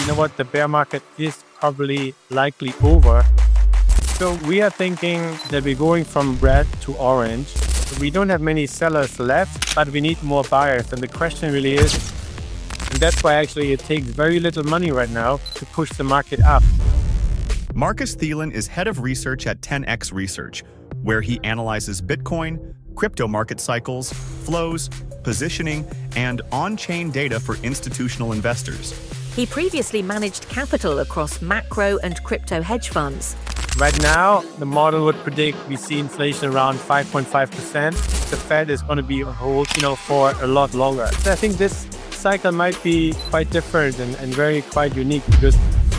you know what, the bear market is probably likely over. So we are thinking that we're going from red to orange. We don't have many sellers left, but we need more buyers. And the question really is, and that's why actually it takes very little money right now to push the market up. Marcus Thielen is head of research at 10x Research, where he analyzes Bitcoin, crypto market cycles, flows, positioning, and on-chain data for institutional investors. He previously managed capital across macro and crypto hedge funds. Right now, the model would predict we see inflation around 5.5%. The Fed is going to be on hold, for a lot longer. So I think this cycle might be quite different and very quite unique because...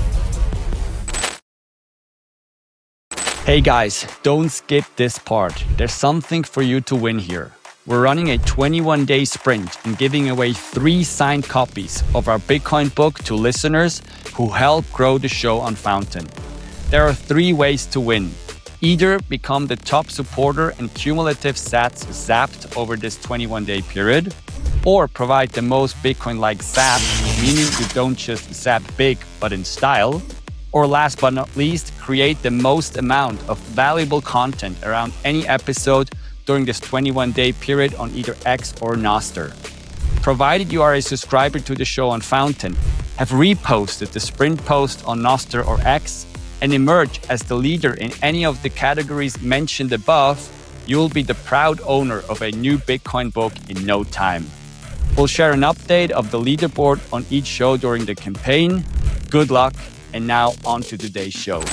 Hey guys, don't skip this part. There's something for you to win here. We're running a 21-day sprint and giving away 3 signed copies of our Bitcoin book to listeners who help grow the show on Fountain. There are 3 ways to win. Either become the top supporter and cumulative sats zapped over this 21-day period, or provide the most Bitcoin-like zap, meaning you don't just zap big, but in style. Or last but not least, create the most amount of valuable content around any episode during this 21-day period on either X or Nostr. Provided you are a subscriber to the show on Fountain, have reposted the sprint post on Nostr or X, and emerge as the leader in any of the categories mentioned above, you'll be the proud owner of a new Bitcoin book in no time. We'll share an update of the leaderboard on each show during the campaign. Good luck, and now on to today's show.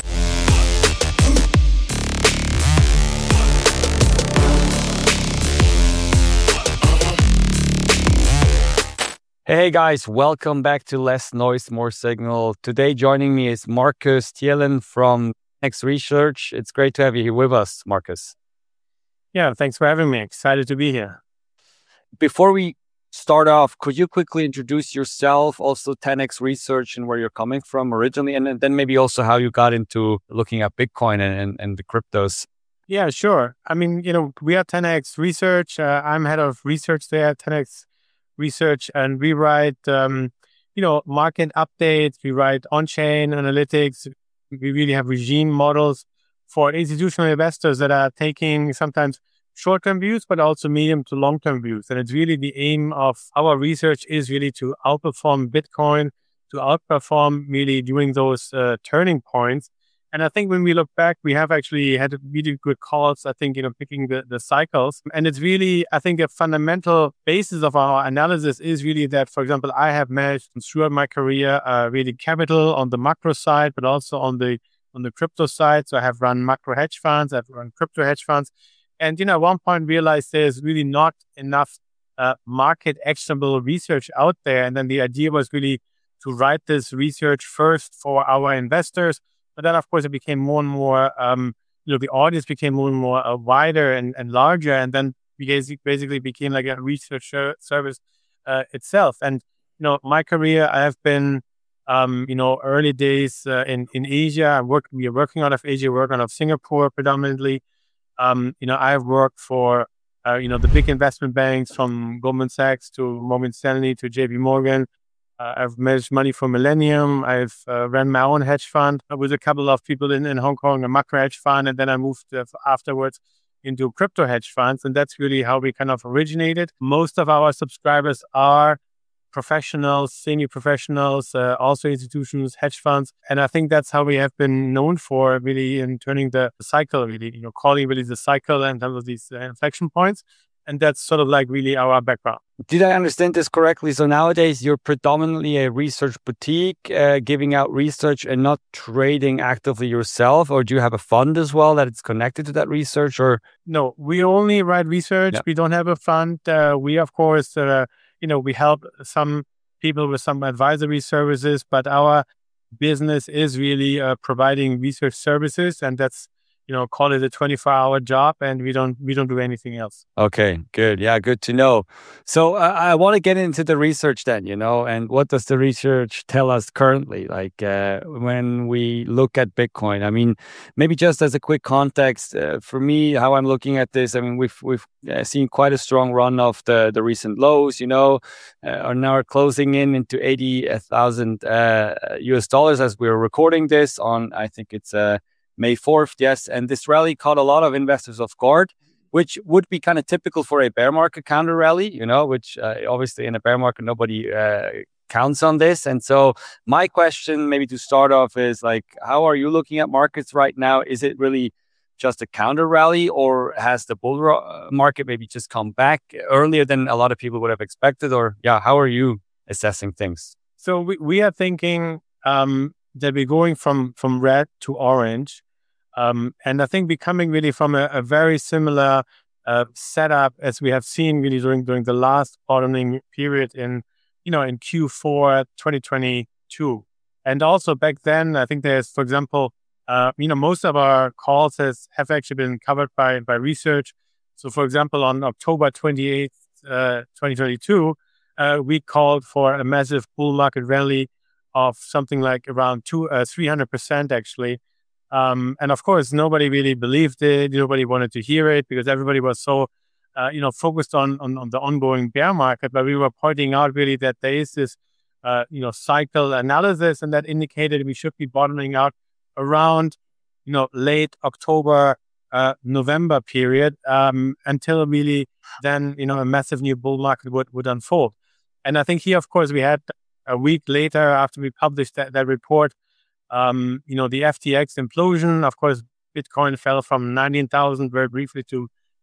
Hey guys, welcome back to Less Noise, More Signal. Today joining me is Marcus Thielen from 10x Research. It's great to have you here with us, Marcus. Yeah, thanks for having me. Excited to be here. Before we start off, could you quickly introduce yourself, also 10x Research and where you're coming from originally, and then maybe also how you got into looking at Bitcoin and the cryptos? Yeah, sure. I mean, we are 10x Research. I'm head of research there at 10x Research, and we write, market updates. We write on-chain analytics. We really have regime models for institutional investors that are taking sometimes short-term views, but also medium to long-term views. And it's really the aim of our research is really to outperform Bitcoin, to outperform really during those turning points. And I think when we look back, we have actually had really good calls, I think, picking the cycles. And it's really, I think, a fundamental basis of our analysis is really that, for example, I have managed throughout my career really capital on the macro side, but also on the crypto side. So I have run macro hedge funds, I've run crypto hedge funds. And, at one point realized there's really not enough market actionable research out there. And then the idea was really to write this research first for our investors. But then, of course, it became more and more, the audience became more and more wider and larger. And then basically became like a research service itself. And, my career, I have been, early days in Asia. We are working out of Asia, working out of Singapore predominantly. I've worked for, the big investment banks from Goldman Sachs to Morgan Stanley to JP Morgan. I've managed money for Millennium. I've ran my own hedge fund with a couple of people in Hong Kong, a macro hedge fund. And then I moved afterwards into crypto hedge funds. And that's really how we kind of originated. Most of our subscribers are professionals, semi-professionals, also institutions, hedge funds. And I think that's how we have been known for really in turning the cycle, really, calling really the cycle in terms of these inflection points. And that's sort of like really our background. Did I understand this correctly? So nowadays you're predominantly a research boutique, giving out research and not trading actively yourself, or do you have a fund as well that it's connected to that research? Or no, we only write research. Yeah. We don't have a fund. We of course, we help some people with some advisory services, but our business is really providing research services, and that's call it a 24-hour job, and we don't do anything else. Okay, good. Yeah, good to know. So I want to get into the research then, and what does the research tell us currently? Like when we look at Bitcoin, I mean, maybe just as a quick context for me, how I'm looking at this. I mean, we've seen quite a strong run of the recent lows. Are now closing into $80,000 US as we're recording this on. I think it's May 4th, yes. And this rally caught a lot of investors off guard, which would be kind of typical for a bear market counter rally, which obviously in a bear market, nobody counts on this. And so my question maybe to start off is like, how are you looking at markets right now? Is it really just a counter rally, or has the bull market maybe just come back earlier than a lot of people would have expected? Or how are you assessing things? So we are thinking that we're going from red to orange. And I think we're coming really from a very similar setup as we have seen really during the last bottoming period in Q4 2022. And also back then, I think there's, for example, most of our calls have actually been covered by research. So for example, on October 28th, 2022, we called for a massive bull market rally of something like around 300% actually. And of course, nobody really believed it. Nobody wanted to hear it because everybody was so, focused on the ongoing bear market. But we were pointing out really that there is this, cycle analysis, and that indicated we should be bottoming out around, late October, November period, until really then, a massive new bull market would unfold. And I think here, of course, we had a week later after we published that report, the FTX implosion. Of course, Bitcoin fell from 19,000 very briefly to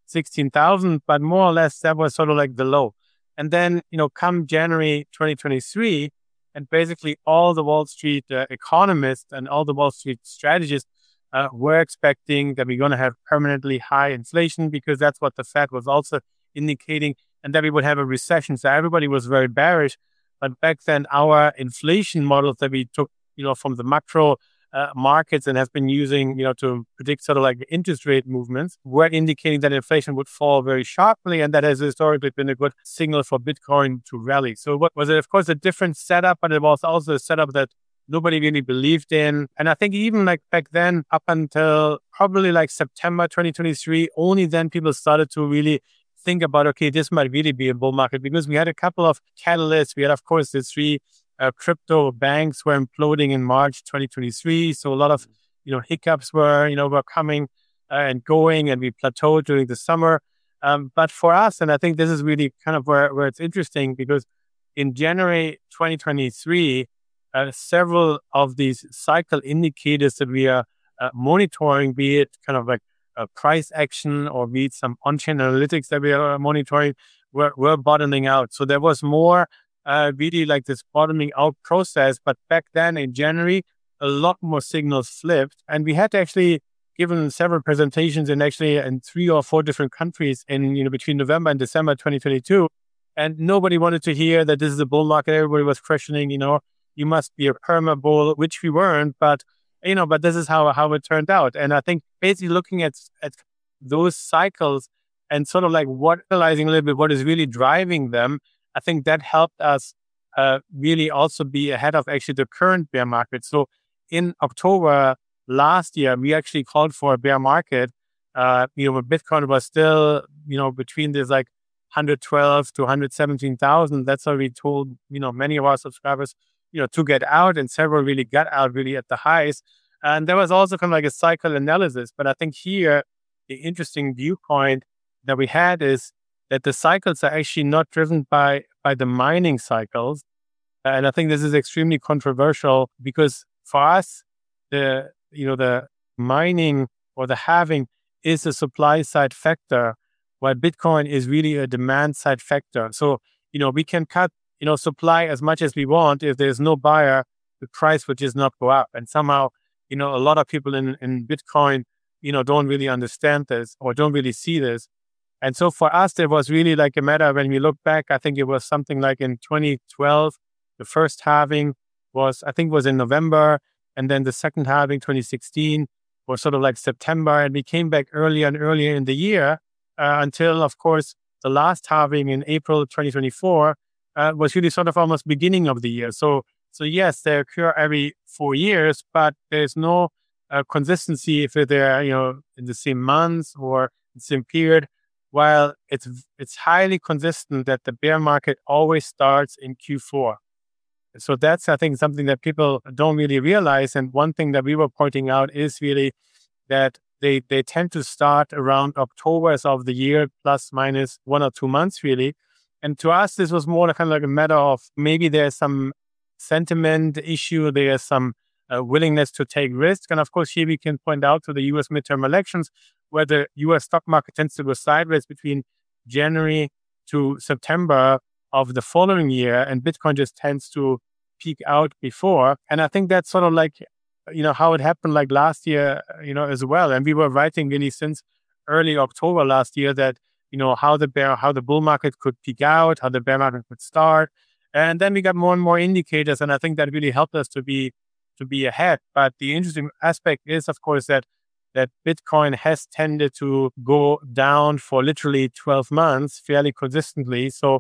16,000, but more or less that was sort of like the low. And then, come January 2023, and basically all the Wall Street economists and all the Wall Street strategists were expecting that we're going to have permanently high inflation, because that's what the Fed was also indicating, and that we would have a recession. So everybody was very bearish. But back then, our inflation models that we took, from the macro markets and have been using, to predict sort of like interest rate movements, were indicating that inflation would fall very sharply. And that has historically been a good signal for Bitcoin to rally. So what was it? Of course, a different setup, but it was also a setup that nobody really believed in. And I think even like back then, up until probably like September 2023, only then people started to really think about, okay, this might really be a bull market, because we had a couple of catalysts. We had, of course, the three crypto banks were imploding in March 2023. So a lot of, hiccups were coming and going, and we plateaued during the summer. But for us, and I think this is really kind of where it's interesting, because in January 2023, several of these cycle indicators that we are monitoring, be it kind of like price action or be it some on-chain analytics that we are monitoring, were bottoming out. So there was more really like this bottoming out process. But back then in January, a lot more signals flipped, and we had actually given several presentations in 3 or 4 different countries in between November and December 2022, and nobody wanted to hear that this is a bull market. Everybody was questioning, you must be a perma bull, which we weren't, but this is how it turned out. And I think basically looking at those cycles and sort of like analyzing a little bit what is really driving them, I think that helped us really also be ahead of actually the current bear market. So in October last year, we actually called for a bear market. When Bitcoin was still, between this like 112 to 117,000. That's how we told, many of our subscribers, to get out, and several really got out really at the highs. And there was also kind of like a cycle analysis. But I think here, the interesting viewpoint that we had is that the cycles are actually not driven by the mining cycles. And I think this is extremely controversial, because for us, the mining or the halving is a supply side factor, while Bitcoin is really a demand side factor. So, we can cut, supply as much as we want. If there's no buyer, the price would just not go up. And somehow, a lot of people in Bitcoin, don't really understand this or don't really see this. And so for us, there was really like a matter when we look back. I think it was something like in 2012, the first halving was in November. And then the second halving, 2016, was sort of like September, and we came back earlier and earlier in the year until, of course, the last halving in April 2024 was really sort of almost beginning of the year. So yes, they occur every 4 years, but there's no consistency if they're in the same months or the same period. While it's highly consistent that the bear market always starts in Q4. So that's, I think, something that people don't really realize. And one thing that we were pointing out is really that they tend to start around October of the year, plus minus 1 or 2 months, really. And to us, this was more kind of like a matter of maybe there's some sentiment issue, there's some willingness to take risk. And of course, here we can point out to the US midterm elections, where the US stock market tends to go sideways between January to September of the following year, and Bitcoin just tends to peak out before. And I think that's sort of like, how it happened like last year, as well. And we were writing really since early October last year that, how the bull market could peak out, how the bear market could start. And then we got more and more indicators. And I think that really helped us to be ahead. But the interesting aspect is, of course, that Bitcoin has tended to go down for literally 12 months fairly consistently. So,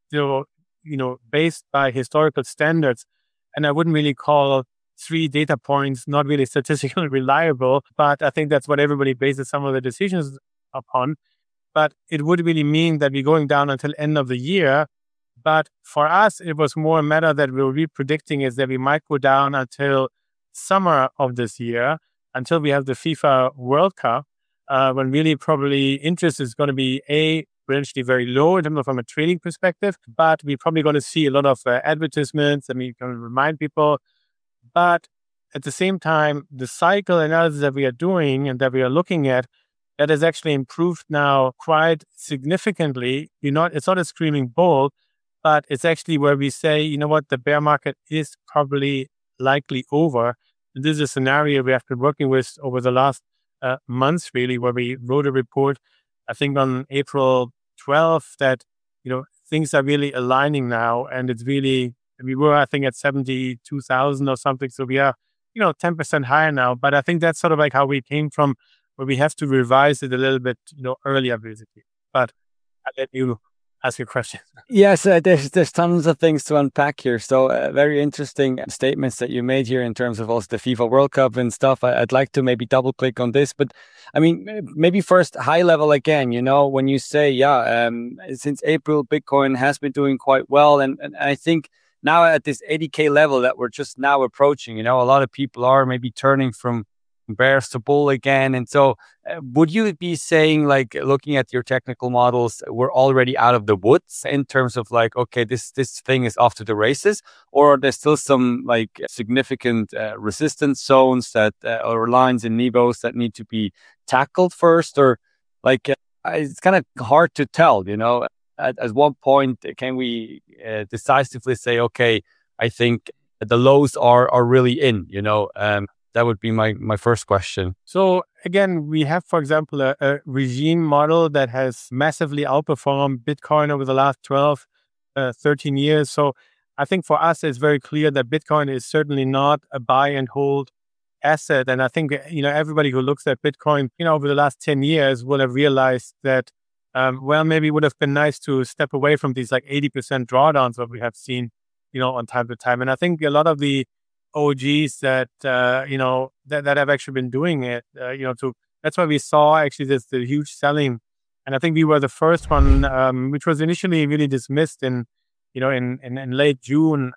based by historical standards, and I wouldn't really call 3 data points not really statistically reliable, but I think that's what everybody bases some of the decisions upon. But it would really mean that we're going down until end of the year. But for us, it was more a matter that we were predicting is that we might go down until summer of this year, until we have the FIFA World Cup, when really probably interest is going to be potentially very low in terms of from a trading perspective, but we're probably going to see a lot of advertisements, and we're going to remind people. But at the same time, the cycle analysis that we are doing and that we are looking at, that has actually improved now quite significantly. It's not a screaming bull, but it's actually where we say, the bear market is probably likely over. And this is a scenario we have been working with over the last months, really, where we wrote a report, I think on April 12th, that, things are really aligning now. And it's really, we were, I think, at 72,000 or something. So we are, 10% higher now. But I think that's sort of like how we came from, where we have to revise it a little bit, earlier, basically. But I'll let you ask your question. Yes, there's tons of things to unpack here. So very interesting statements that you made here in terms of also the FIFA World Cup and stuff. I'd like to maybe double click on this, but I mean, maybe first high level again, when you say, since April, Bitcoin has been doing quite well. And I think now at this 80K level that we're just now approaching, a lot of people are maybe turning from bears to bull again. And so would you be saying, like, looking at your technical models, we're already out of the woods in terms of like, okay, this thing is off to the races, or are there still some like significant resistance zones that or lines and nivos that need to be tackled first? Or like, it's kind of hard to tell, at one point, can we decisively say, okay, I think the lows are really in, that would be my first question. So again, we have, for example, a regime model that has massively outperformed Bitcoin over the last 12, 13 years. So I think for us, it's very clear that Bitcoin is certainly not a buy and hold asset. And I think, everybody who looks at Bitcoin, over the last 10 years will have realized that, maybe it would have been nice to step away from these like 80% drawdowns that we have seen, on time to time. And I think a lot of the OGs that that have actually been doing it, that's why we saw actually the huge selling, and I think we were the first one, which was initially really dismissed in late June,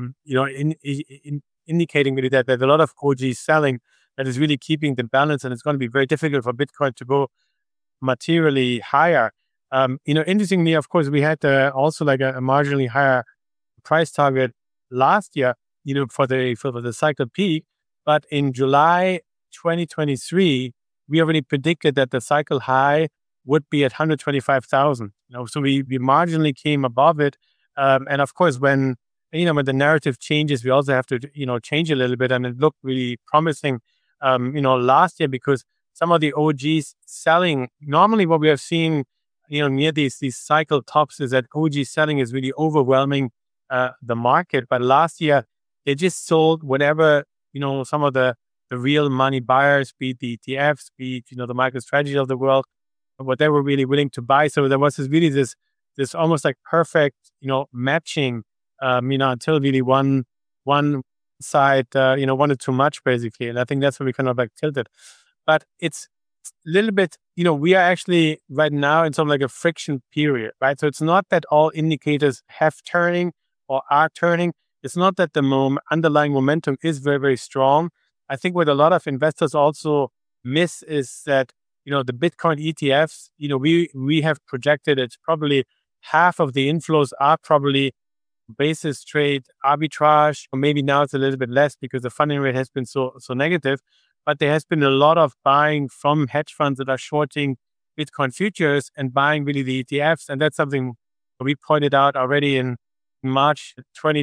indicating really that there's a lot of OGs selling that is really keeping the balance, and it's going to be very difficult for Bitcoin to go materially higher. Interestingly, of course, we had also like a marginally higher price target last year, for the cycle peak. But in July 2023, we already predicted that the cycle high would be at 125,000. So we marginally came above it. And of course, when the narrative changes, we also have to, change a little bit. And it looked really promising, last year, because some of the OGs selling, normally what we have seen, near these cycle tops is that OG selling is really overwhelming the market. But last year, they just sold whatever, some of the the real money buyers, be it the ETFs, be it, the MicroStrategy of the world, what they were really willing to buy. So there was this almost like perfect, matching, until really one side, wanted too much basically. And I think that's where we kind of like tilted. But it's a little bit, we are actually right now in sort of like a friction period, right? So it's not that all indicators have turning or are turning. It's not that the underlying momentum is very, very strong. I think what a lot of investors also miss is that, the Bitcoin ETFs, we have projected it's probably half of the inflows are probably basis trade arbitrage, or maybe now it's a little bit less because the funding rate has been so negative. But there has been a lot of buying from hedge funds that are shorting Bitcoin futures and buying really the ETFs. And that's something we pointed out already in March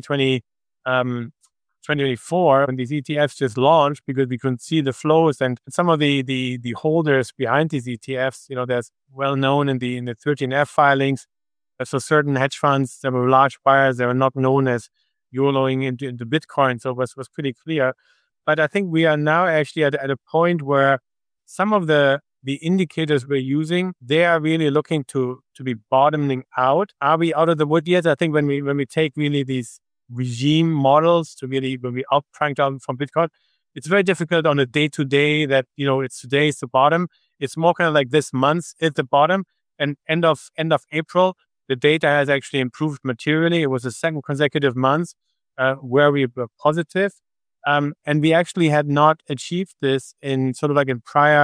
2024, when these ETFs just launched, because we couldn't see the flows and some of the holders behind these ETFs, there's well known in the 13F filings. So certain hedge funds that were large buyers, they were not known as YOLOing into Bitcoin. So it was pretty clear. But I think we are now actually at a point where some of the indicators we're using, they are really looking to be bottoming out. Are we out of the wood yet? I think when we take really these regime models to really, when we crank down from Bitcoin, it's very difficult on a day-to-day that, it's today's the bottom. It's more kind of like this month is the bottom, and end of April, the data has actually improved materially. It was the second consecutive month where we were positive. And we actually had not achieved this in sort of like in prior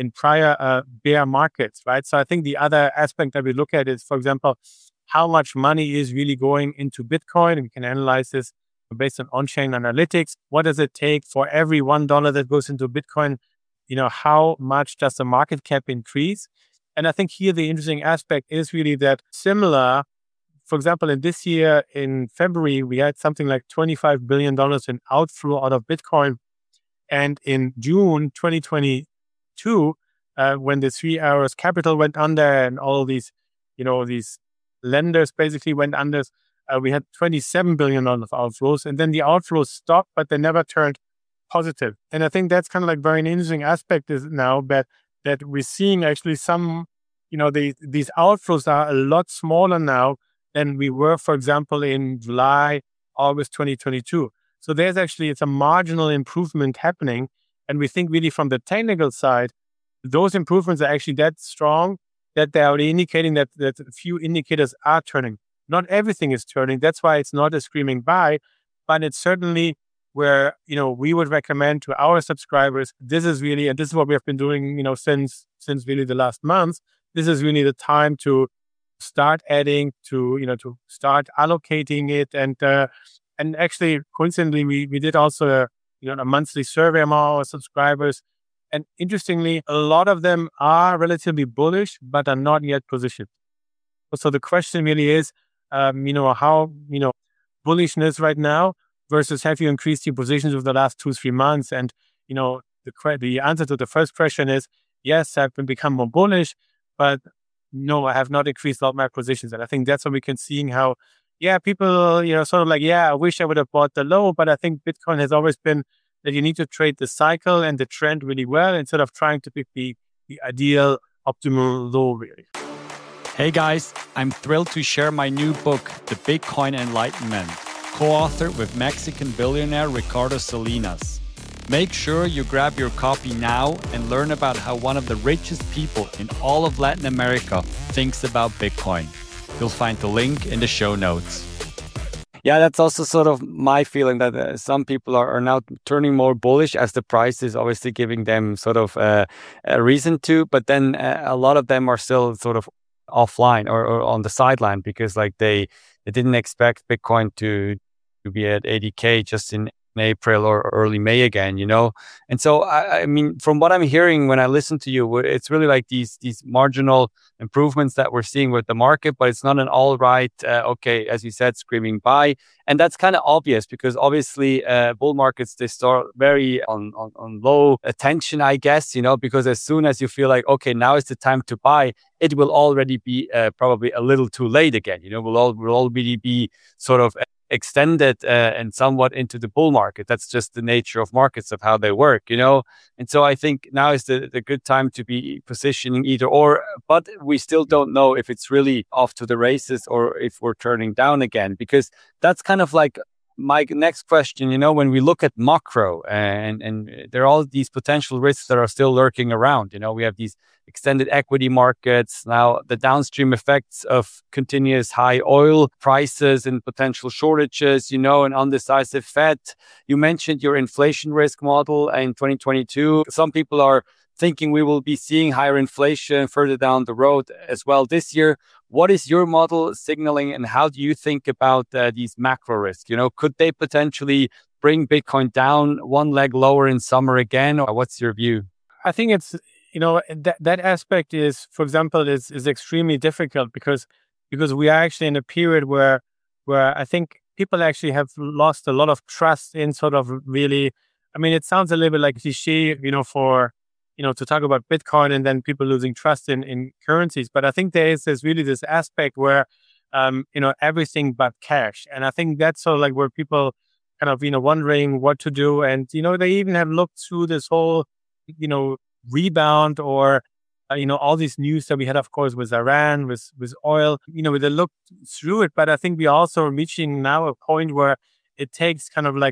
bear markets, right? So I think the other aspect that we look at is, for example, how much money is really going into Bitcoin. And we can analyze this based on on-chain analytics. What does it take for every $1 that goes into Bitcoin? How much does the market cap increase? And I think here the interesting aspect is really that similar, for example, in this year, in February, we had something like $25 billion in outflow out of Bitcoin. And in June 2022, when the 3 Arrows Capital went under and all these, these lenders basically went under, we had $27 billion of outflows. And then the outflows stopped, but they never turned positive. And I think that's kind of like very interesting aspect is now that we're seeing actually some, these outflows are a lot smaller now than we were, for example, in July, August 2022. So it's a marginal improvement happening. And we think really from the technical side, those improvements are actually that strong that they are indicating that a few indicators are turning. Not everything is turning. That's why it's not a screaming buy, but it's certainly where, we would recommend to our subscribers, this is really, and this is what we have been doing, since really the last month, this is really the time to start adding, to start allocating it. And actually, coincidentally, we did also a monthly survey among our subscribers. And interestingly, a lot of them are relatively bullish, but are not yet positioned. So the question really is, how, bullishness right now versus have you increased your positions over the last 2-3 months? And, the answer to the first question is, yes, I've become more bullish, but no, I have not increased a lot of my positions. And I think that's what we can see how, people, sort of like, I wish I would have bought the low, but I think Bitcoin has always been that you need to trade the cycle and the trend really well instead of trying to pick the ideal optimal low, really. Hey guys, I'm thrilled to share my new book, The Bitcoin Enlightenment, co-authored with Mexican billionaire Ricardo Salinas. Make sure you grab your copy now and learn about how one of the richest people in all of Latin America thinks about Bitcoin. You'll find the link in the show notes. Yeah, that's also sort of my feeling that some people are now turning more bullish as the price is obviously giving them sort of a reason to, but then a lot of them are still sort of offline or on the sideline because like they didn't expect Bitcoin to be at 80K just in April or early May again, And so, I mean, from what I'm hearing when I listen to you, it's really like these marginal improvements that we're seeing with the market, but it's not an all right, okay, as you said, screaming buy. And that's kind of obvious because obviously bull markets, they start very on low attention, I guess, because as soon as you feel like, okay, now is the time to buy, it will already be probably a little too late again, we'll already be sort of extended and somewhat into the bull market. That's just the nature of markets, of how they work, And so I think now is the good time to be positioning either or, but we still don't know if it's really off to the races or if we're turning down again, because that's kind of like my next question. When we look at macro and there are all these potential risks that are still lurking around, we have these extended equity markets, now the downstream effects of continuous high oil prices and potential shortages, an undecisive Fed. You mentioned your inflation risk model in 2022. Some people are thinking we will be seeing higher inflation further down the road as well this year. What is your model signaling, and how do you think about these macro risks? Could they potentially bring Bitcoin down one leg lower in summer again? Or what's your view? I think it's, that aspect is, for example, is extremely difficult because we are actually in a period where I think people actually have lost a lot of trust in sort of really, it sounds a little bit like cliche, for, to talk about Bitcoin and then people losing trust in currencies. But I think there's really this aspect where, everything but cash. And I think that's sort of like where people kind of, wondering what to do. And, they even have looked through this whole, rebound or, all these news that we had, of course, with Iran, with oil, they looked through it. But I think we also are reaching now a point where it takes kind of like,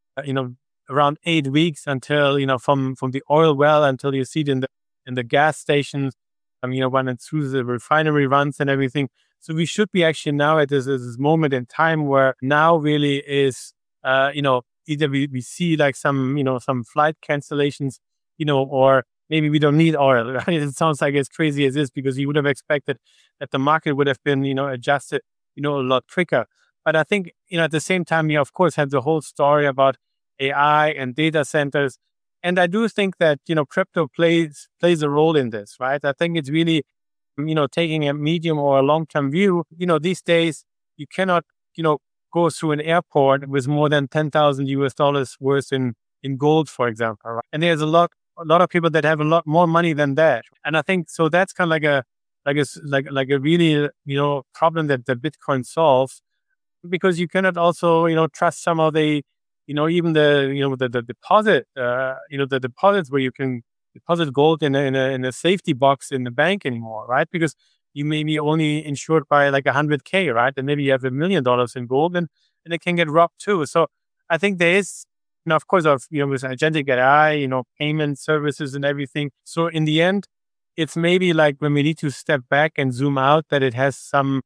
around 8 weeks until, from the oil well until you see it in the gas stations, when it's through the refinery runs and everything. So we should be actually now at this moment in time where now really is, either we see like some flight cancellations, or maybe we don't need oil. Right? It sounds like as crazy as this because you would have expected that the market would have been, adjusted, a lot quicker. But I think, at the same time, you of course have the whole story about AI and data centers. And I do think that, crypto plays a role in this, right? I think it's really, taking a medium or a long-term view. These days you cannot, go through an airport with more than $10,000 worth in gold, for example. Right? And there's a lot of people that have a lot more money than that. And I think so that's kind of like a really, problem that the Bitcoin solves, because you cannot also, trust some of the, even the deposit, the deposits where you can deposit gold in a safety box in the bank anymore, right? Because you may be only insured by like 100K, right? And maybe you have $1 million in gold and it can get robbed too. So I think there is, of course, with agentic AI, payment services and everything. So in the end, it's maybe like when we need to step back and zoom out that it has some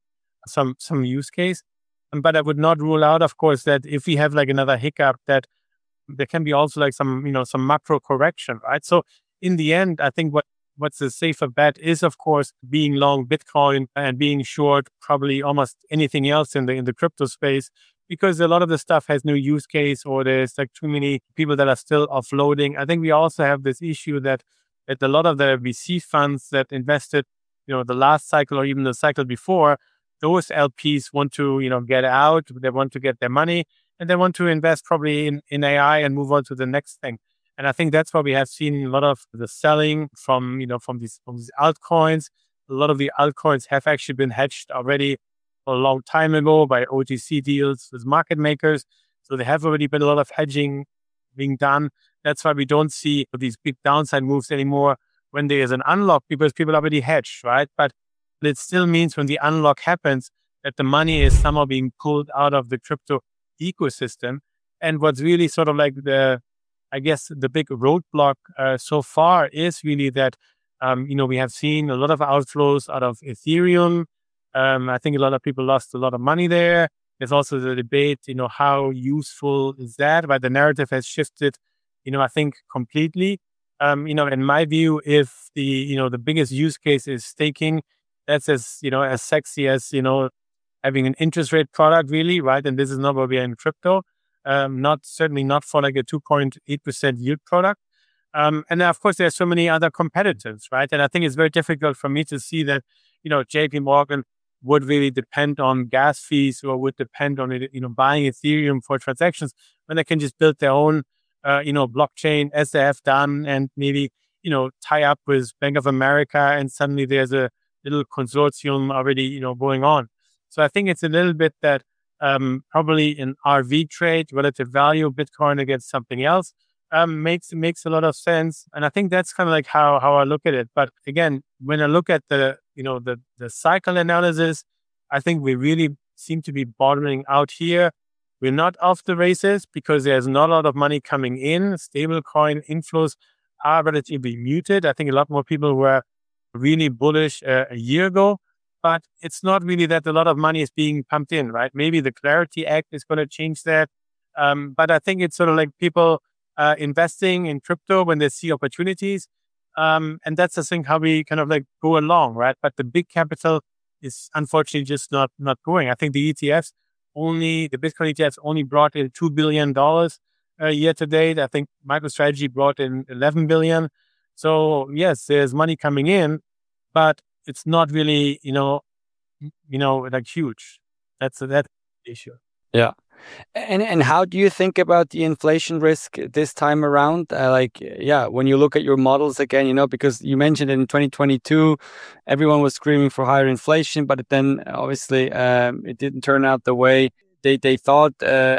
use case. But I would not rule out, of course, that if we have like another hiccup, that there can be also like some macro correction, right? So in the end, I think what's a safer bet is, of course, being long Bitcoin and being short probably almost anything else in the crypto space, because a lot of the stuff has no use case or there's like too many people that are still offloading. I think we also have this issue that a lot of the VC funds that invested, the last cycle or even the cycle before, those LPs want to, get out, they want to get their money, and they want to invest probably in AI and move on to the next thing. And I think that's why we have seen a lot of the selling from these altcoins. A lot of the altcoins have actually been hedged already a long time ago by OTC deals with market makers. So there have already been a lot of hedging being done. That's why we don't see these big downside moves anymore when there is an unlock, because people are already hedged, right? But it still means when the unlock happens that the money is somehow being pulled out of the crypto ecosystem. And what's really sort of like the big roadblock so far is really that, we have seen a lot of outflows out of Ethereum. I think a lot of people lost a lot of money there. There's also the debate, how useful is that? But the narrative has shifted, I think completely. In my view, if the biggest use case is staking, that's as sexy as, having an interest rate product really, right? And this is not what we are in crypto. Certainly not for like a 2.8% yield product. And then of course, there's so many other competitors, right? And I think it's very difficult for me to see that, JP Morgan would really depend on gas fees or would depend on it, buying Ethereum for transactions when they can just build their own, blockchain as they have done and maybe, tie up with Bank of America and suddenly there's a little consortium already, going on. So I think it's a little bit that probably an RV trade, relative value of Bitcoin against something else, makes a lot of sense. And I think that's kind of like how I look at it. But again, when I look at the cycle analysis, I think we really seem to be bottoming out here. We're not off the races because there's not a lot of money coming in. Stablecoin inflows are relatively muted. I think a lot more people were really bullish a year ago, but it's not really that a lot of money is being pumped in, right? Maybe the Clarity Act is going to change that. But I think it's sort of like people investing in crypto when they see opportunities. And that's the thing, how we kind of like go along, right? But the big capital is unfortunately just not going. I think the Bitcoin ETFs only brought in $2 billion year to date. I think MicroStrategy brought in 11 billion. So yes, there's money coming in, but it's not really, like huge. That's the issue. Yeah. And how do you think about the inflation risk this time around? When you look at your models again, because you mentioned in 2022, everyone was screaming for higher inflation, but then obviously it didn't turn out the way they thought.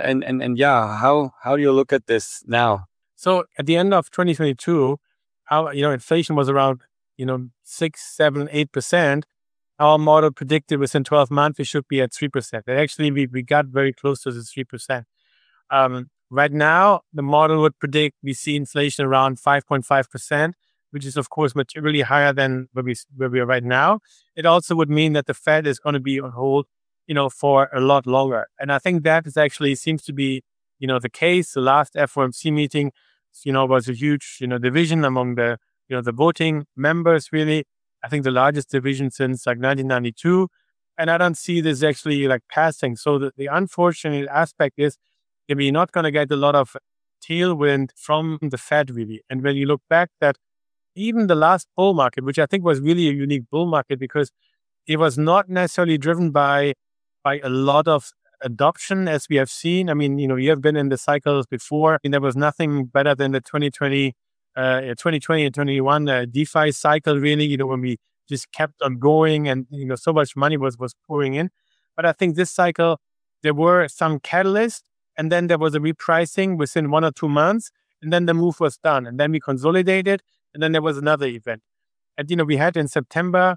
How do you look at this now? So at the end of 2022, inflation was around 6, 7, 8%. Our model predicted within 12 months, we should be at 3%. And actually, we got very close to the 3%. Right now, the model would predict we see inflation around 5.5%, which is, of course, materially higher than where we are right now. It also would mean that the Fed is going to be on hold, for a lot longer. And I think that is actually seems to be, the case. The last FOMC meeting, was a huge, division among the voting members, really. I think the largest division since like 1992. And I don't see this actually like passing. So the unfortunate aspect is that we're not going to get a lot of tailwind from the Fed, really. And when you look back that even the last bull market, which I think was really a unique bull market because it was not necessarily driven by a lot of adoption as we have seen. I mean, you have been in the cycles before, and there was nothing better than the 2020 and 2021 DeFi cycle, really, when we just kept on going and, so much money was pouring in. But I think this cycle, there were some catalysts, and then there was a repricing within 1 or 2 months, and then the move was done, and then we consolidated, and then there was another event. And, we had in September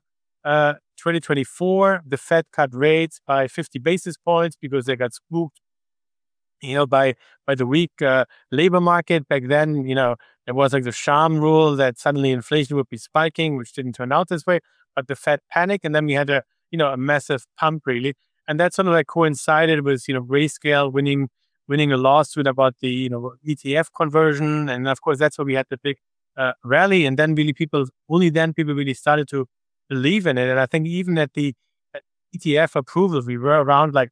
2024, the Fed cut rates by 50 basis points because they got spooked, by the weak labor market. Back then, there was like the sham rule that suddenly inflation would be spiking, which didn't turn out this way. But the Fed panicked, and then we had a massive pump, really. And that sort of like coincided with, Grayscale winning a lawsuit about the, ETF conversion. And of course, that's where we had the big rally. And then people really started to believe in it. And I think even at the ETF approval, we were around like,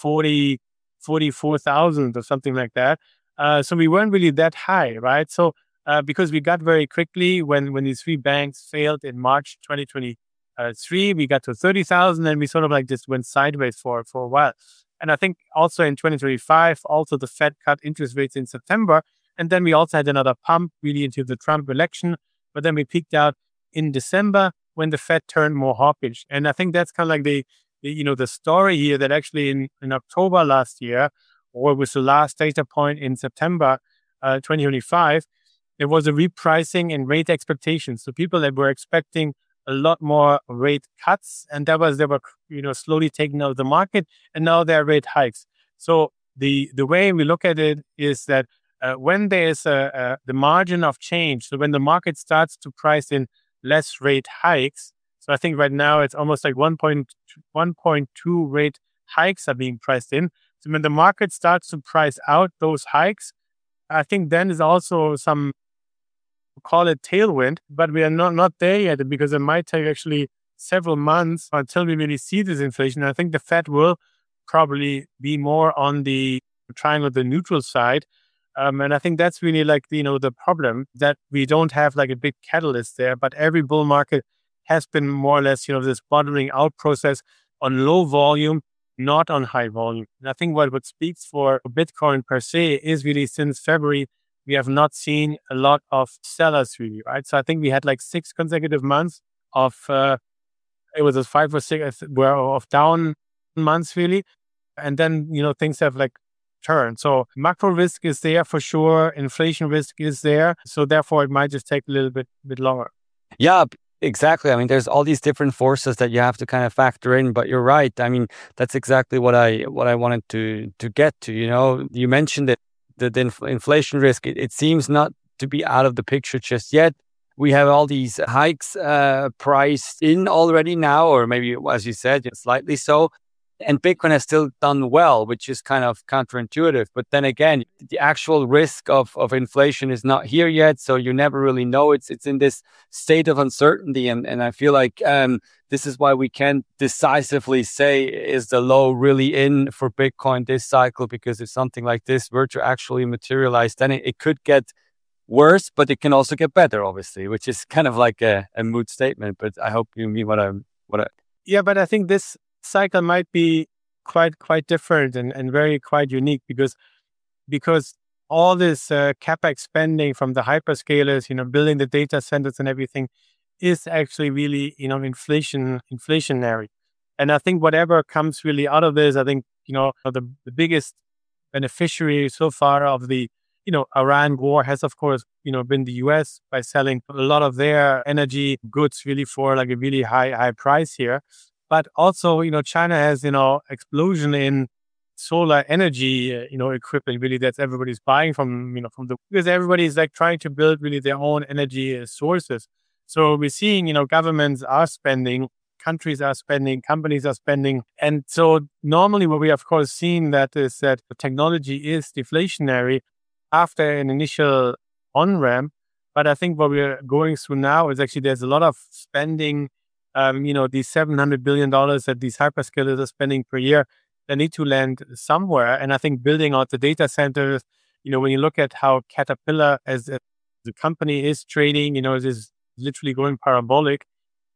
44,000 or something like that. So we weren't really that high, right? So because we got very quickly when these 3 banks failed in March 2023, we got to 30,000 and we sort of like just went sideways for a while. And I think also in 2025, also the Fed cut interest rates in September. And then we also had another pump really into the Trump election. But then we peaked out in December when the Fed turned more hawkish. And I think that's kind of like the story here, that actually in October last year, or with the last data point in September 2025, there was a repricing in rate expectations. So people that were expecting a lot more rate cuts, and they were slowly taken out of the market, and now there are rate hikes. So the way we look at it is that when there is the margin of change, so when the market starts to price in less rate hikes, so I think right now it's almost like 1.2 rate hikes are being priced in. So when the market starts to price out those hikes, I think then is also some, call it tailwind, but we are not there yet because it might take actually several months until we really see this inflation. I think the Fed will probably be more on the triangle, the neutral side. And I think that's really like, the problem, that we don't have like a big catalyst there, but every bull market has been more or less, this bottoming out process on low volume, not on high volume. And I think what speaks for Bitcoin per se is really since February, we have not seen a lot of sellers really, right? So I think we had like 6 consecutive months of, it was a 5 or 6 of down months really. and then, things have like turned. So macro risk is there for sure. Inflation risk is there. So therefore it might just take a little bit longer. Yeah, exactly. I mean, there's all these different forces that you have to kind of factor in, but you're right. I mean, that's exactly what I wanted to get to. You mentioned that the inflation risk, it seems not to be out of the picture just yet. We have all these hikes priced in already now, or maybe, as you said, slightly so. And Bitcoin has still done well, which is kind of counterintuitive. But then again, the actual risk of inflation is not here yet. So you never really know. It's in this state of uncertainty. And I feel like this is why we can't decisively say, is the low really in for Bitcoin this cycle? Because if something like this were to actually materialize, then it could get worse, but it can also get better, obviously, which is kind of like a mood statement. But I hope you mean what I. Yeah, but I think this cycle might be quite different and very quite unique because all this capex spending from the hyperscalers, building the data centers and everything is actually really, inflationary. And I think whatever comes really out of this, I think, the biggest beneficiary so far of the, Iran war has, of course, been the US by selling a lot of their energy goods really for like a really high price here. But also, China has, explosion in solar energy, equipment really that everybody's buying from because everybody's like trying to build really their own energy sources. So we're seeing, governments are spending, countries are spending, companies are spending. And so normally what we of course seen that is that the technology is deflationary after an initial on-ramp. But I think what we're going through now is actually there's a lot of spending. These $700 billion that these hyperscalers are spending per year, they need to land somewhere. And I think building out the data centers, when you look at how Caterpillar as the company is trading, it is literally going parabolic.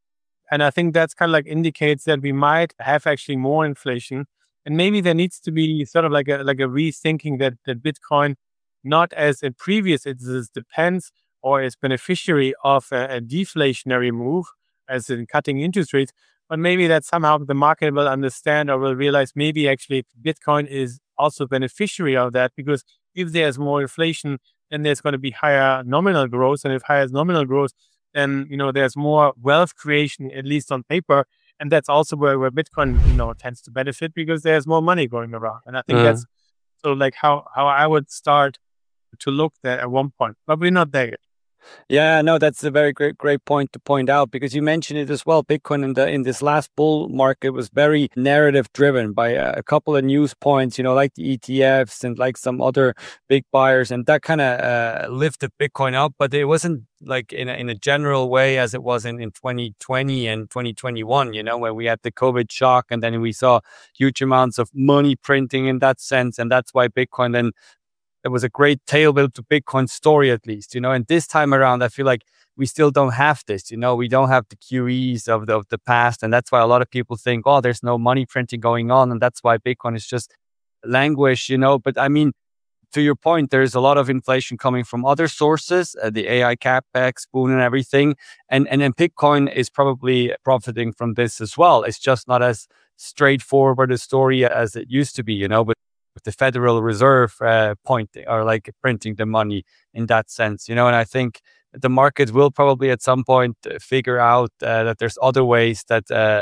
And I think that's kind of like indicates that we might have actually more inflation. And maybe there needs to be sort of like a rethinking that Bitcoin, not as in previous, it depends or is beneficiary of a deflationary move, as in cutting interest rates, but maybe that somehow the market will understand or will realize maybe actually Bitcoin is also beneficiary of that, because if there's more inflation, then there's going to be higher nominal growth. And if higher nominal growth, then, there's more wealth creation, at least on paper. And that's also where Bitcoin, tends to benefit because there's more money going around. And I think that's so like how I would start to look there at one point, but we're not there yet. Yeah, no, that's a very great point to point out, because you mentioned it as well. Bitcoin in this last bull market was very narrative driven by a couple of news points, like the ETFs and like some other big buyers, and that kind of lifted Bitcoin up. But it wasn't like in a general way as it was in 2020 and 2021, when we had the COVID shock, and then we saw huge amounts of money printing in that sense, and that's why Bitcoin then. It was a great tailwind to Bitcoin story, at least, and this time around, I feel like we still don't have this, we don't have the QEs of the past. And that's why a lot of people think, oh, there's no money printing going on. And that's why Bitcoin is just languish, But I mean, to your point, there's a lot of inflation coming from other sources, the AI capex, boom and everything. And then Bitcoin is probably profiting from this as well. It's just not as straightforward a story as it used to be, but the Federal Reserve pointing or like printing the money in that sense, and I think the market will probably at some point figure out that there's other ways that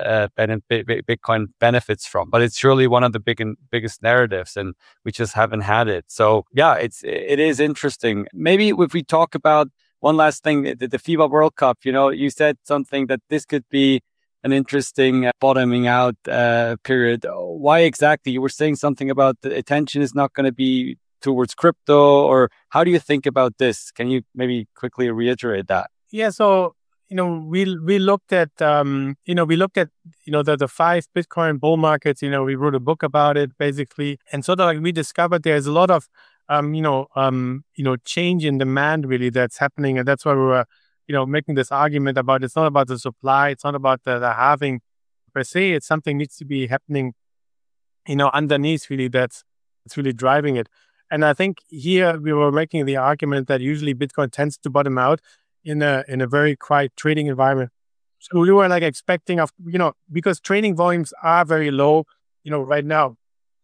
Bitcoin benefits from, but it's surely one of the biggest narratives, and we just haven't had it. So yeah, it is interesting. Maybe if we talk about one last thing, the FIBA World Cup, you said something that this could be an interesting bottoming out period. Why exactly? You were saying something about the attention is not going to be towards crypto, or how do you think about this? Can you maybe quickly reiterate that? Yeah. So, we looked at, the 5 Bitcoin bull markets, we wrote a book about it basically. And sort of like we discovered there's a lot of, change in demand really that's happening. And that's why we were, making this argument about it's not about the supply, it's not about the halving per se. It's something needs to be happening, underneath really that's really driving it. And I think here we were making the argument that usually Bitcoin tends to bottom out in a very quiet trading environment. So we were like expecting because trading volumes are very low, right now.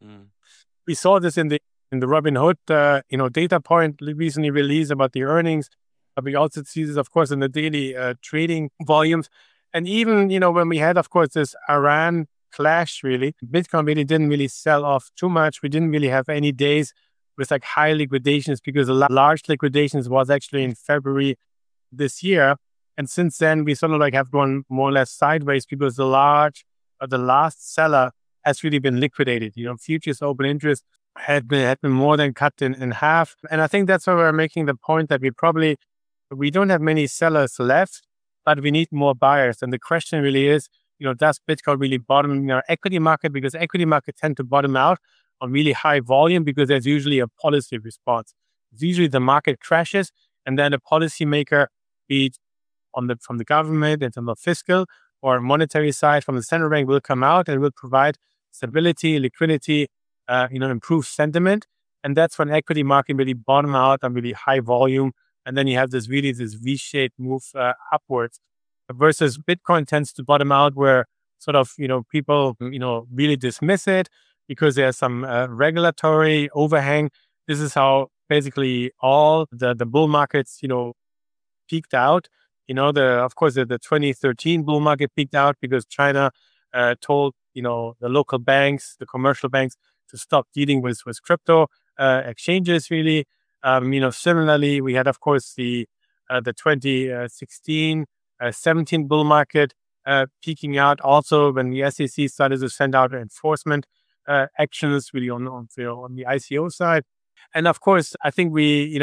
We saw this in the Robinhood, data point recently released about the earnings. We also see this, of course, in the daily trading volumes. And even, when we had, of course, this Iran clash, really, Bitcoin really didn't really sell off too much. We didn't really have any days with like high liquidations, because the large liquidations was actually in February this year. And since then, we sort of like have gone more or less sideways, because the last seller has really been liquidated. Futures open interest had been more than cut in half. And I think that's why we're making the point that we don't have many sellers left, but we need more buyers. And the question really is, does Bitcoin really bottom in our equity market? Because equity markets tend to bottom out on really high volume, because there's usually a policy response. It's usually the market crashes, and then a policymaker, be it from the government and from the fiscal or monetary side from the central bank, will come out and will provide stability, liquidity, improve sentiment. And that's when equity market really bottom out on really high volume. And then you have this V-shaped move upwards, versus Bitcoin tends to bottom out where sort of, people, really dismiss it because there's some regulatory overhang. This is how basically all the bull markets, peaked out. Of course, the 2013 bull market peaked out because China told, the local banks, the commercial banks, to stop dealing with crypto exchanges, really. Similarly, we had, of course, the 2016, 17 bull market peaking out also when the SEC started to send out enforcement actions really on the ICO side. And of course, I think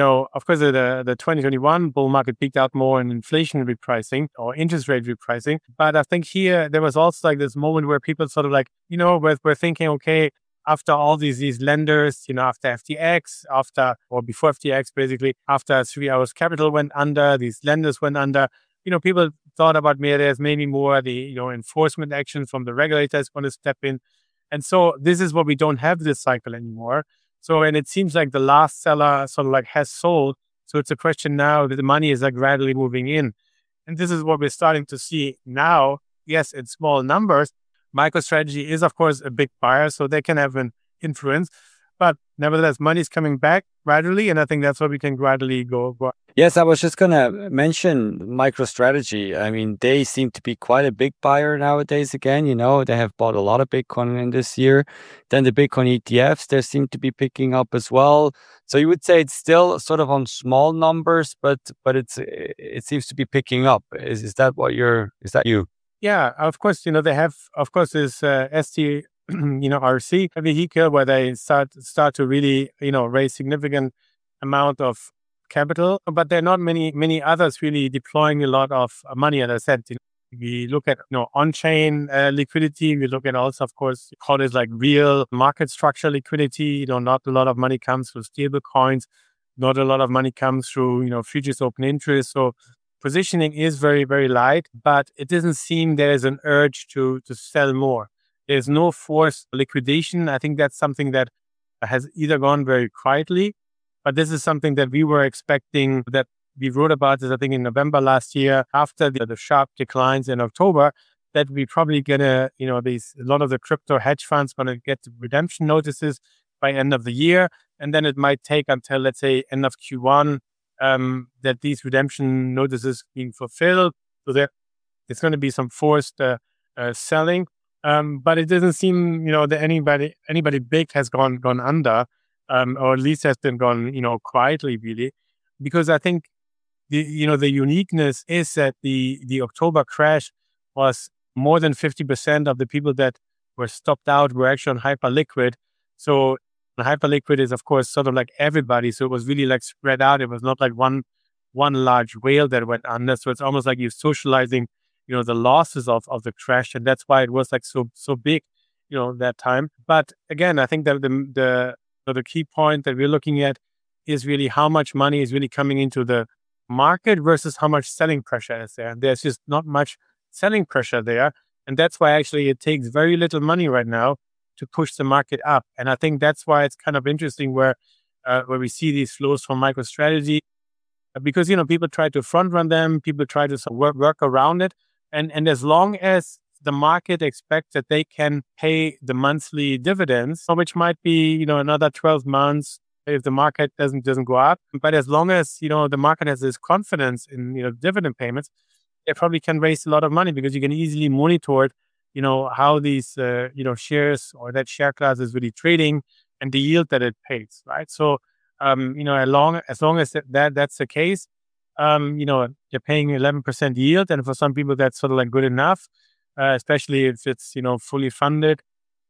the 2021 bull market peaked out more in inflation repricing or interest rate repricing. But I think here there was also like this moment where people sort of like, were thinking, okay, after all these lenders, after FTX, before FTX, basically, after 3 Hours Capital went under, these lenders went under, people thought about there's maybe more the, enforcement action from the regulators want to step in. And so this is what we don't have this cycle anymore. So, and it seems like the last seller sort of like has sold. So it's a question now that the money is like gradually moving in. And this is what we're starting to see now. Yes, in small numbers. MicroStrategy is, of course, a big buyer, so they can have an influence. But nevertheless, money is coming back gradually, and I think that's where we can gradually go. Yes, I was just going to mention MicroStrategy. I mean, they seem to be quite a big buyer nowadays again. They have bought a lot of Bitcoin in this year. Then the Bitcoin ETFs, they seem to be picking up as well. So you would say it's still sort of on small numbers, but it seems to be picking up. Is that you? Yeah, of course, they have, of course, this ST, RC vehicle where they start to really, raise significant amount of capital, but there are not many others really deploying a lot of money. As I said, we look at, on-chain liquidity. We look at also, of course, call it like real market structure liquidity. Not a lot of money comes through stable coins. Not a lot of money comes through, futures open interest. So positioning is very, very light, but it doesn't seem there is an urge to sell more. There's no forced liquidation. I think that's something that has either gone very quietly, but this is something that we were expecting, that we wrote about this, I think, in November last year, after the sharp declines in October, that we probably gonna, a lot of the crypto hedge funds gonna get redemption notices by end of the year. And then it might take until, let's say, end of Q1, that these redemption notices being fulfilled. So there, it's going to be some forced selling. But it doesn't seem, that anybody big has gone under, or at least has been gone, quietly, really, because I think the uniqueness is that the October crash was more than 50% of the people that were stopped out were actually on Hyperliquid. So Hyperliquid is, of course, sort of like everybody. So it was really like spread out. It was not like one large whale that went under. So it's almost like you're socializing, the losses of the crash. And that's why it was like so big, that time. But again, I think that the key point that we're looking at is really how much money is really coming into the market versus how much selling pressure is there. And there's just not much selling pressure there. And that's why actually it takes very little money right now to push the market up. And I think that's why it's kind of interesting where we see these flows from MicroStrategy, because, people try to front run them, people try to work around it. And as long as the market expects that they can pay the monthly dividends, which might be, another 12 months if the market doesn't go up. But as long as, the market has this confidence in, dividend payments, they probably can raise a lot of money because you can easily monitor it, how these, shares or that share class is really trading and the yield that it pays, right? So, as long as that's the case, you're paying 11% yield. And for some people, that's sort of like good enough, especially if it's, fully funded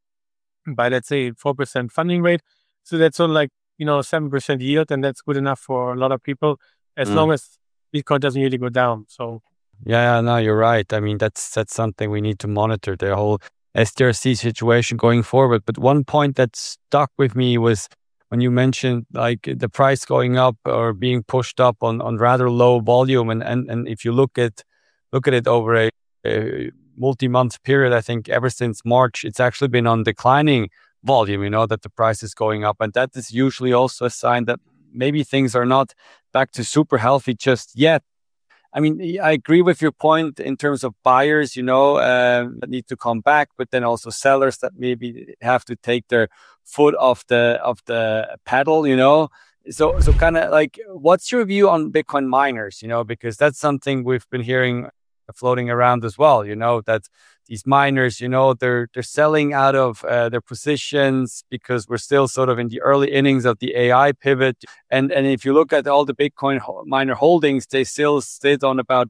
by, let's say, 4% funding rate. So that's sort of like, 7% yield. And that's good enough for a lot of people as long as Bitcoin doesn't really go down. So, yeah, no, you're right. I mean, that's something we need to monitor, the whole STRC situation going forward. But one point that stuck with me was when you mentioned like the price going up or being pushed up on rather low volume. And if you look at it over a multi-month period, I think ever since March, it's actually been on declining volume, that the price is going up. And that is usually also a sign that maybe things are not back to super healthy just yet. I mean, I agree with your point in terms of buyers, that need to come back, but then also sellers that maybe have to take their foot off the pedal, So kind of like, what's your view on Bitcoin miners, because that's something we've been hearing floating around as well, that these miners, they're selling out of their positions because we're still sort of in the early innings of the AI pivot. And if you look at all the Bitcoin miner holdings, they still sit on about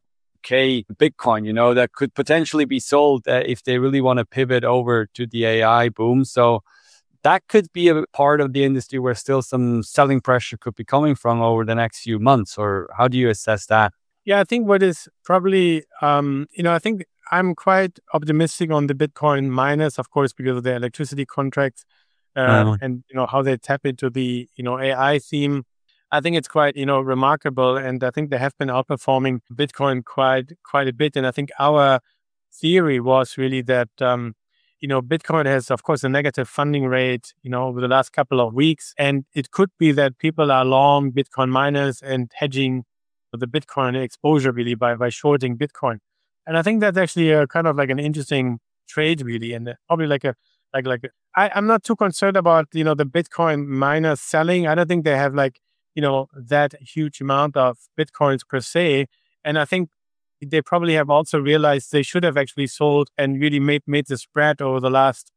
Bitcoin, that could potentially be sold if they really want to pivot over to the AI boom. So that could be a part of the industry where still some selling pressure could be coming from over the next few months. Or how do you assess that? Yeah, I think what is probably, I think I'm quite optimistic on the Bitcoin miners, of course, because of the electricity contracts and, how they tap into the, AI theme. I think it's quite, remarkable. And I think they have been outperforming Bitcoin quite a bit. And I think our theory was really that, Bitcoin has, of course, a negative funding rate, over the last couple of weeks. And it could be that people are long Bitcoin miners and hedging the Bitcoin exposure really by shorting Bitcoin. And I think that's actually a kind of like an interesting trade really. And probably I'm not too concerned about, the Bitcoin miners selling. I don't think they have that huge amount of Bitcoins per se. And I think they probably have also realized they should have actually sold and really made the spread over the last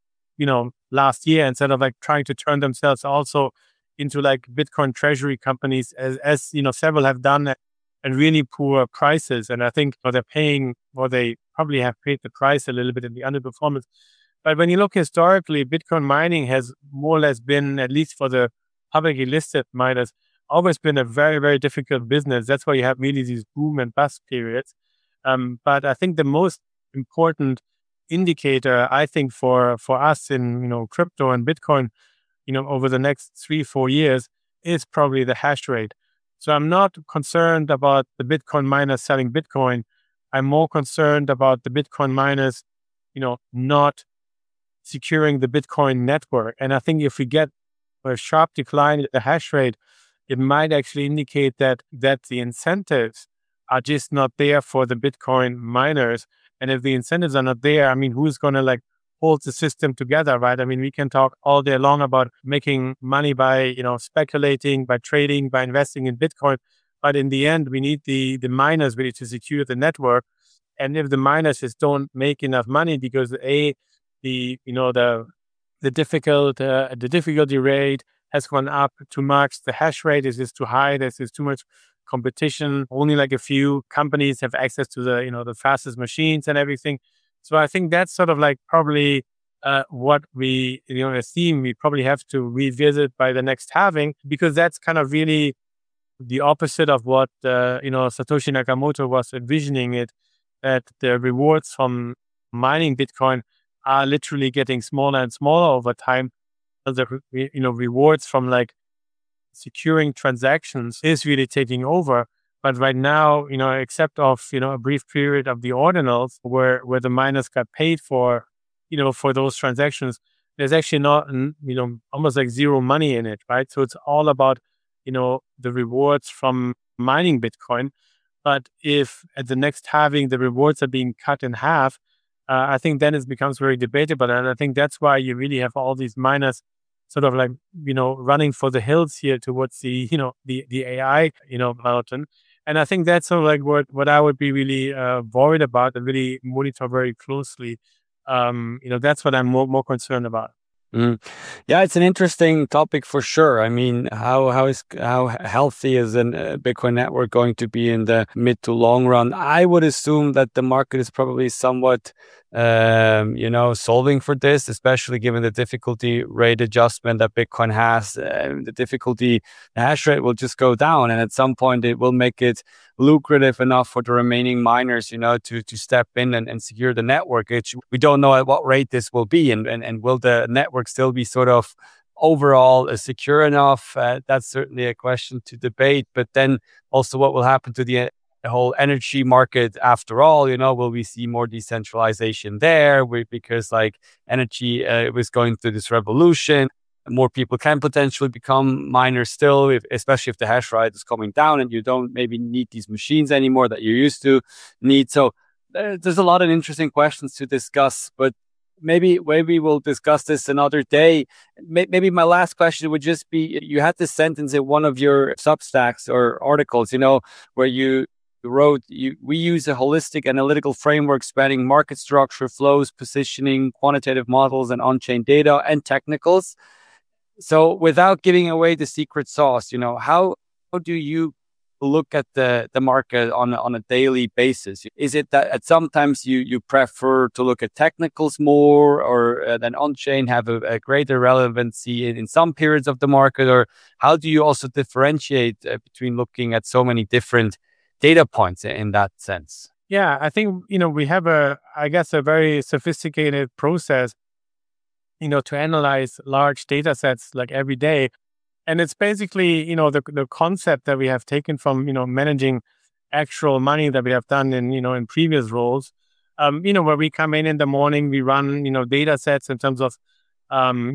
year instead of trying to turn themselves also into Bitcoin treasury companies as several have done and really poor prices. And I think they're paying, or they probably have paid the price a little bit in the underperformance. But when you look historically, Bitcoin mining has more or less been, at least for the publicly listed miners, always been a very, very difficult business. That's why you have really these boom and bust periods. But I think the most important indicator, I think, for us in, crypto and Bitcoin, over the next 3-4 years is probably the hash rate. So I'm not concerned about the Bitcoin miners selling Bitcoin. I'm more concerned about the Bitcoin miners, not securing the Bitcoin network. And I think if we get a sharp decline in the hash rate, it might actually indicate that the incentives are just not there for the Bitcoin miners. And if the incentives are not there, I mean, who's going to hold the system together, right? I mean, we can talk all day long about making money by, speculating, by trading, by investing in Bitcoin. But in the end, we need the miners really to secure the network. And if the miners just don't make enough money because the difficulty rate has gone up too much, the hash rate is just too high, there's just too much competition. Only a few companies have access to the fastest machines and everything. So I think that's sort of probably what we, a theme we probably have to revisit by the next halving, because that's kind of really the opposite of what, Satoshi Nakamoto was envisioning it, that the rewards from mining Bitcoin are literally getting smaller and smaller over time. The, rewards from securing transactions is really taking over. But right now, except of, a brief period of the ordinals where the miners got paid for, for those transactions, there's actually not, almost zero money in it, right? So it's all about, the rewards from mining Bitcoin. But if at the next halving, the rewards are being cut in half, I think then it becomes very debatable. And I think that's why you really have all these miners sort of like, running for the hills here towards the, the AI, mountain. And I think that's sort of like what I would be really worried about and really monitor very closely. That's what I'm more concerned about. Mm. Yeah, it's an interesting topic for sure. I mean, how healthy is a Bitcoin network going to be in the mid to long run? I would assume that the market is probably somewhat, solving for this, especially given the difficulty rate adjustment that Bitcoin has. The hash rate will just go down, and at some point it will make it lucrative enough for the remaining miners, to step in and secure the network. We don't know at what rate this will be, and will the network still be sort of overall secure enough? That's certainly a question to debate. But then also, what will happen to the whole energy market after all? Will we see more decentralization there? Because like energy was going through this revolution. More people can potentially become miners still, especially if the hash rate is coming down and you don't maybe need these machines anymore that you used to need. So there's a lot of interesting questions to discuss, but maybe we'll discuss this another day. Maybe my last question would just be, you had this sentence in one of your Substacks or articles, where you wrote, we use a holistic analytical framework spanning market structure, flows, positioning, quantitative models, and on-chain data and technicals. So without giving away the secret sauce, how do you look at the market on a daily basis? Is it that sometimes you prefer to look at technicals more, or than on-chain have a greater relevancy in some periods of the market? Or how do you also differentiate between looking at so many different data points in that sense? Yeah, I think, we have a very sophisticated process to analyze large data sets like every day. And it's basically, the concept that we have taken from, managing actual money that we have done in previous roles, where we come in the morning, we run, data sets in terms of, from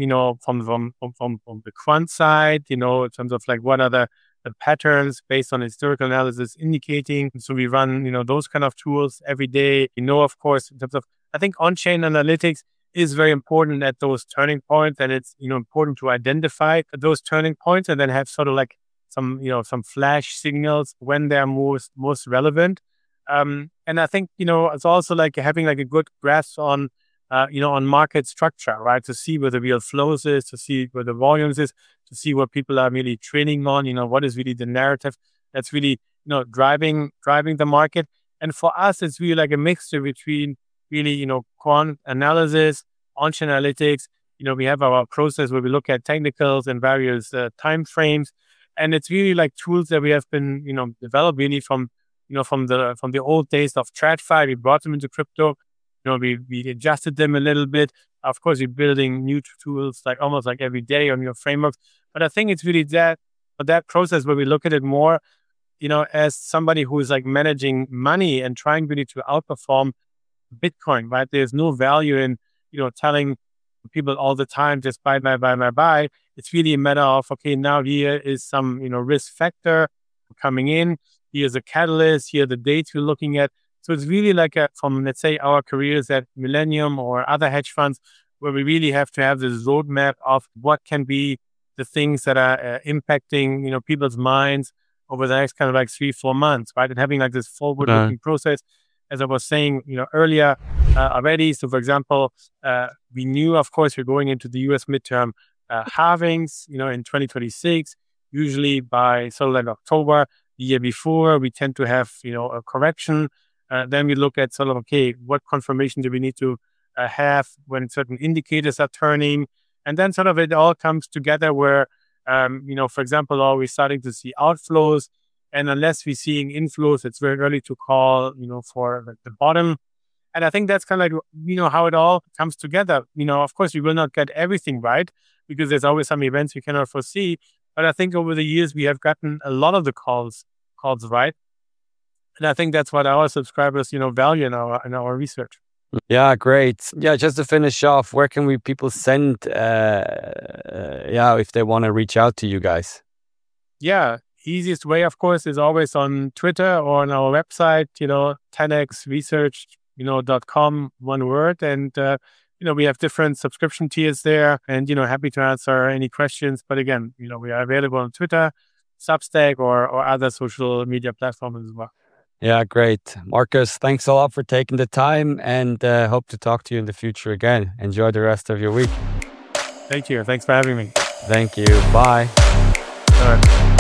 the quant side, in terms of like what are the patterns based on historical analysis indicating. So we run, those kind of tools every day, of course, in terms of, I think on-chain analytics is very important at those turning points, and it's important to identify those turning points and then have sort of like some flash signals when they're most relevant. And I think it's also like having like a good grasp on on market structure, right? To see where the real flows is, to see where the volumes is, to see what people are really trading on. What is really the narrative that's really driving the market. And for us, it's really like a mixture between really, quant analysis, on-chain analytics. We have our process where we look at technicals and various time frames. And it's really like tools that we have been, developed really from the old days of TradFi. We brought them into crypto. We adjusted them a little bit. Of course, we're building new tools like almost like every day on your frameworks. But I think it's really that process where we look at it more, as somebody who is like managing money and trying really to outperform Bitcoin, right? There's no value in, telling people all the time, just buy. It's really a matter of, okay, now here is some, risk factor coming in. Here's a catalyst. Here are the dates we're looking at. So it's really like from, let's say, our careers at Millennium or other hedge funds, where we really have to have this roadmap of what can be the things that are impacting, people's minds over the next kind of like 3-4 months, right? And having like this forward-looking process, as I was saying, earlier already. So, for example, we knew, of course, we're going into the U.S. midterm halvings, in 2026. Usually by sort of like October, the year before, we tend to have, a correction. Then we look at sort of, okay, what confirmation do we need to have when certain indicators are turning? And then sort of it all comes together where, for example, are we starting to see outflows? And unless we're seeing inflows, it's very early to call, for the bottom. And I think that's kind of like, how it all comes together. Of course, we will not get everything right because there's always some events we cannot foresee. But I think over the years, we have gotten a lot of the calls right. And I think that's what our subscribers, value in our research. Yeah, great. Yeah, just to finish off, where can people send, if they want to reach out to you guys? Yeah. Easiest way, of course, is always on Twitter or on our website, 10x Research .com, one word. And, we have different subscription tiers there and, happy to answer any questions. But again, we are available on Twitter, Substack, or other social media platforms as well. Yeah, great. Marcus, thanks a lot for taking the time, and hope to talk to you in the future again. Enjoy the rest of your week. Thank you. Thanks for having me. Thank you. Bye. All right.